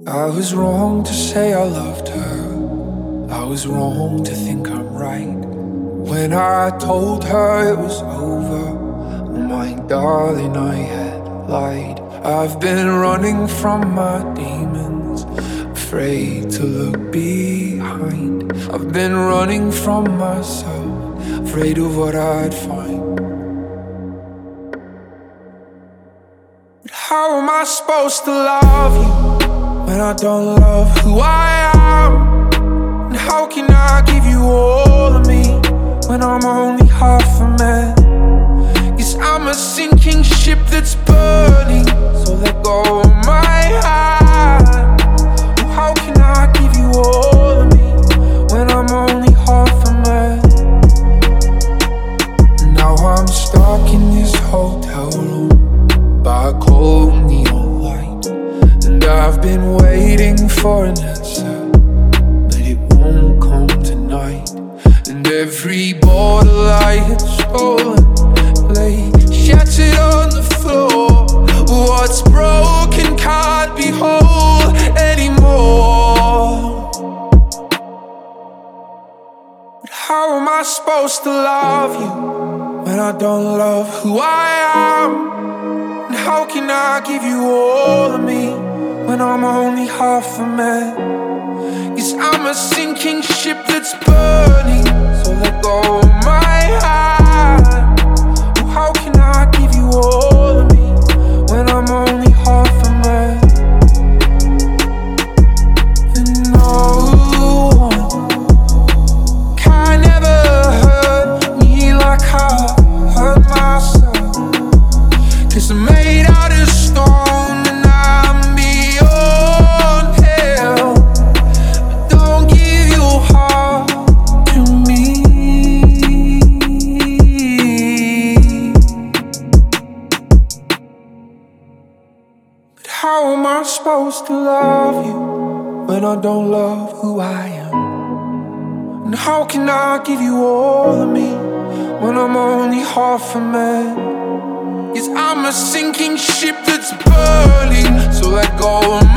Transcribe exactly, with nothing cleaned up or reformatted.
I was wrong to say I loved her. I was wrong to think I'm right. When I told her it was over, oh my darling, I had lied. I've been running from my demons, afraid to look behind. I've been running from myself, afraid of what I'd find. But how am I supposed to love you when I don't love who I am? And how can I give you all of me when I'm only half a man? 'Cause I'm a sinking ship that's burning, so let go of my hand. Oh, how can I give you all of me when I'm only half a man? Now I'm stuck in this hotel room by a cold neon light, and I've been waiting for an answer, but it won't come tonight. And every bottle I had stolen lay shattered on the floor. What's broken can't be whole anymore. But how am I supposed to love you when I don't love who I am? And how can I give you all of me when I'm only half a man? 'Cause I'm a sinking ship that's burning, so let go of my hand. Oh, how can I give you all of me when I'm only half a man? And no one can ever hurt me like I hurt myself, 'cause I'm made out of stone and I'm beyond hell. But don't give your heart to me. But how am I supposed to love you when I don't love who I am? And how can I give you all of me when I'm only half a man? 'Cause I'm a sinking ship that's burning, so let go of